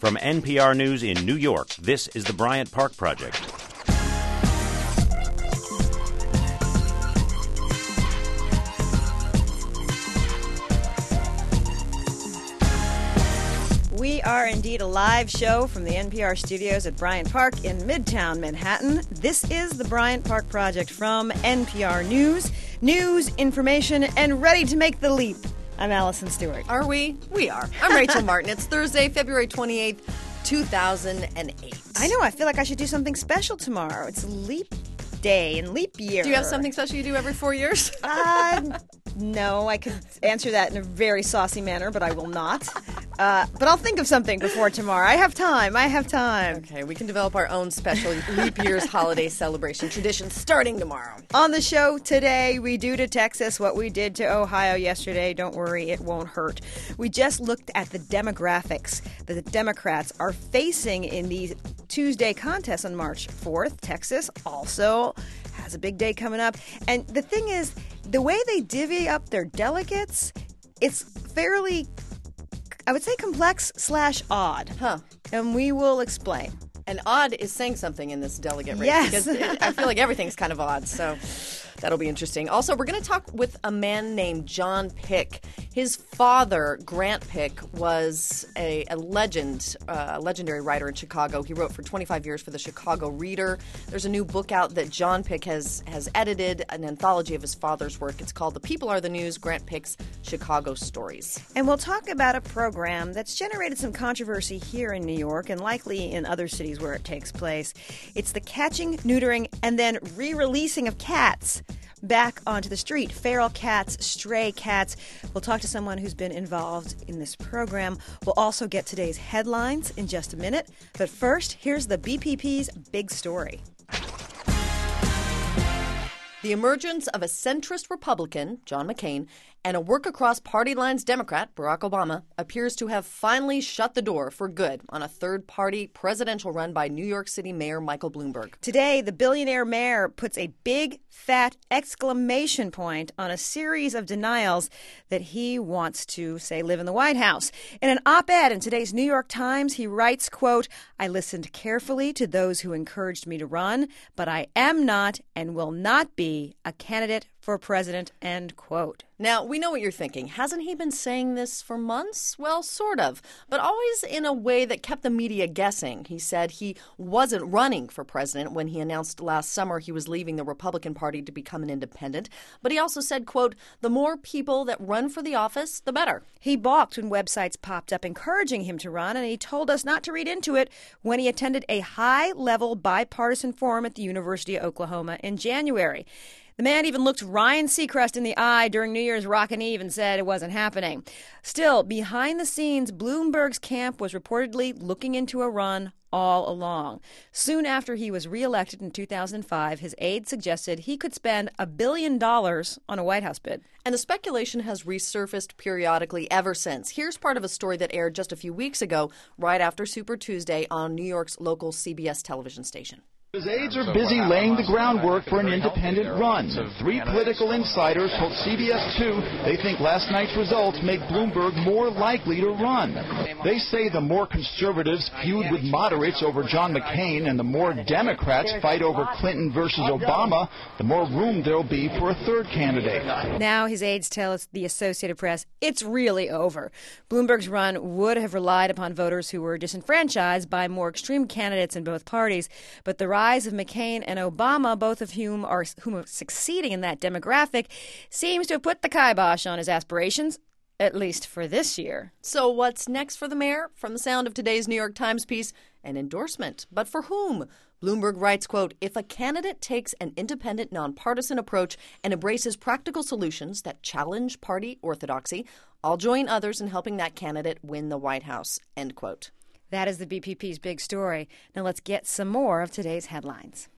From NPR News in New York, this is the Bryant Park Project. We are indeed a live show from the NPR studios at Bryant Park in Midtown Manhattan. This is the Bryant Park Project from NPR News. News, information, and ready to make the leap. I'm Allison Stewart. Are we? We are. I'm Rachel Martin. It's Thursday, February 28th, 2008. I know. I feel like I should do something special tomorrow. It's leap day and leap year. Do you have something special you do every 4 years? No, I could answer that in a very saucy manner, but I will not. But I'll think of something before tomorrow. I have time. Okay, we can develop our own special leap year's holiday celebration tradition starting tomorrow. On the show today, we do to Texas what we did to Ohio yesterday. Don't worry, it won't hurt. We just looked at the demographics that the Democrats are facing in the Tuesday contest on March 4th. Texas also has a big day coming up. And the thing is, the way they divvy up their delegates, it's fairly, I would say, complex/odd. Huh. And we will explain. And odd is saying something in this delegate race. Yes. Because I feel like everything's kind of odd, so that'll be interesting. Also, we're going to talk with a man named John Pick. His father, Grant Pick, was a legend, a legendary writer in Chicago. He wrote for 25 years for the Chicago Reader. There's a new book out that John Pick has edited, an anthology of his father's work. It's called The People Are the News, Grant Pick's Chicago Stories. And we'll talk about a program that's generated some controversy here in New York and likely in other cities where it takes place. It's the catching, neutering, and then re-releasing of cats back onto the street. Feral cats, stray cats. We'll talk to someone who's been involved in this program. We'll also get today's headlines in just a minute. But first, here's the BPP's big story. The emergence of a centrist Republican, John McCain, and a work-across-party lines Democrat, Barack Obama, appears to have finally shut the door for good on a third-party presidential run by New York City Mayor Michael Bloomberg. Today, the billionaire mayor puts a big, fat exclamation point on a series of denials that he wants to, say, live in the White House. In an op-ed in today's New York Times, he writes, quote, "I listened carefully to those who encouraged me to run, but I am not and will not be a candidate for president," end quote. Now, we know what you're thinking. Hasn't he been saying this for months? Well, sort of, but always in a way that kept the media guessing. He said he wasn't running for president when he announced last summer he was leaving the Republican Party to become an independent. But he also said, quote, "The more people that run for the office, the better." He balked when websites popped up encouraging him to run, and he told us not to read into it when he attended a high-level bipartisan forum at the University of Oklahoma in January. The man even looked Ryan Seacrest in the eye during New Year's Rockin' Eve and said it wasn't happening. Still, behind the scenes, Bloomberg's camp was reportedly looking into a run all along. Soon after he was reelected in 2005, his aide suggested he could spend $1 billion on a White House bid. And the speculation has resurfaced periodically ever since. Here's part of a story that aired just a few weeks ago, right after Super Tuesday on New York's local CBS television station. His aides are busy laying the groundwork for an independent run. Three political insiders told CBS 2 they think last night's results make Bloomberg more likely to run. They say the more conservatives feud with moderates over John McCain and the more Democrats fight over Clinton versus Obama, the more room there'll be for a third candidate. Now his aides tell the Associated Press it's really over. Bloomberg's run would have relied upon voters who were disenfranchised by more extreme candidates in both parties, but the rise of McCain and Obama, both of whom are succeeding in that demographic, seems to have put the kibosh on his aspirations, at least for this year. So what's next for the mayor? From the sound of today's New York Times piece, an endorsement. But for whom? Bloomberg writes, quote, "If a candidate takes an independent, nonpartisan approach and embraces practical solutions that challenge party orthodoxy, I'll join others in helping that candidate win the White House," end quote. That is the BPP's big story. Now let's get some more of today's headlines.